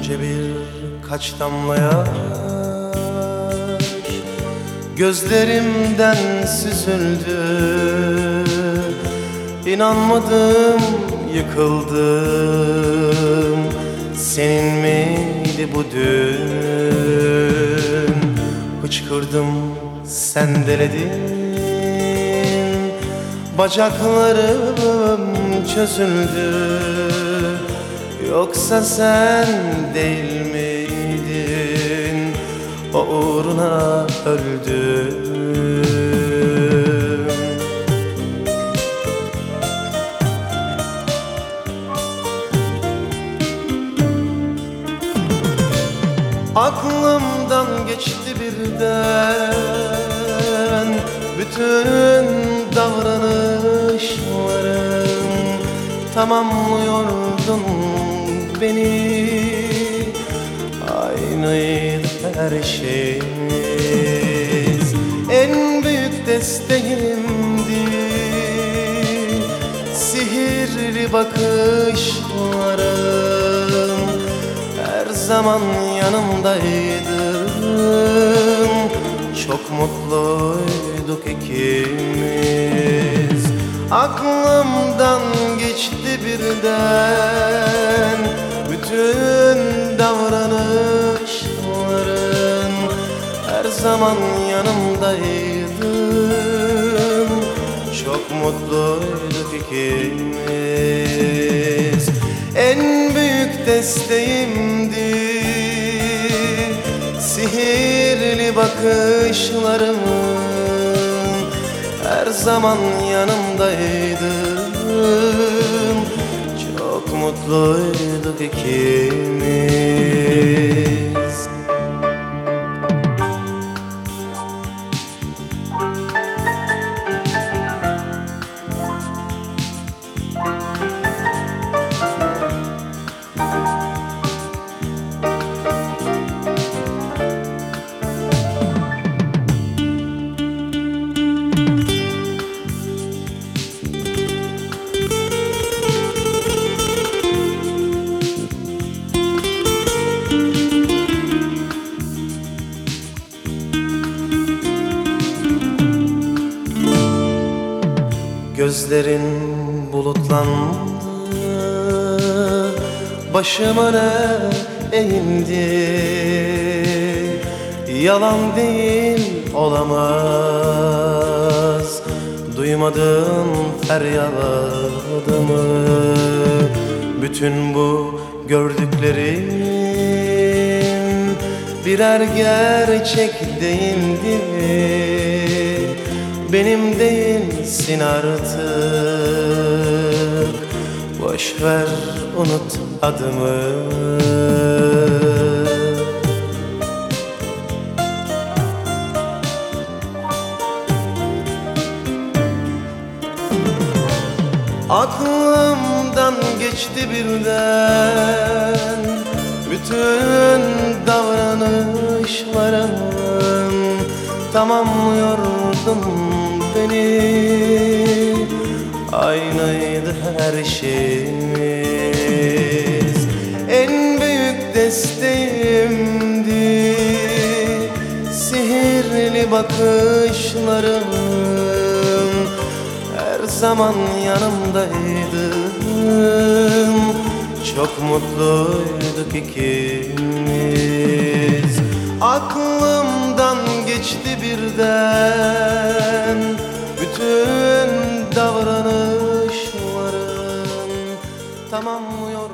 Önce birkaç damla yaş gözlerimden süzüldü. İnanmadım, yıkıldım. Senin miydi bu dün? Hıçkırdım, sendeledin. Bacaklarım çözüldü. Yoksa sen değil miydin? O uğruna öldüm. Aklımdan geçti birden bütün davranışlarım. Tamamlıyordun beni, aynıydı her şeyimiz. En büyük desteğimdi sihirli bakışlarım. Her zaman yanımdaydın, çok mutluyduk ikimiz. Aklımdan geçti birden bütün davranışların. Her zaman yanımdaydın, çok mutluyduk ikimiz. En büyük desteğimdi sihirli bakışlarım. Her zaman yanımdaydın, çok mutluyduk ikimiz. Gözlerin bulutlandı, başıma ne eğildi? Yalan değil, olamaz. Duymadın feryadımı. Bütün bu gördüklerim birer gerçek değildi. Benim değilsin artık, boş ver, unut adımı. Aklımdan geçti birden bütün davranışlarım. Tamamlıyordun beni, aynıydı her şeyimiz. En büyük desteğimdi sihirli bakışlarım. Her zaman yanımdaydın, çok mutluyduk ikimiz. Aklımdan geçti birden bütün davranışlarım. Tamamlıyor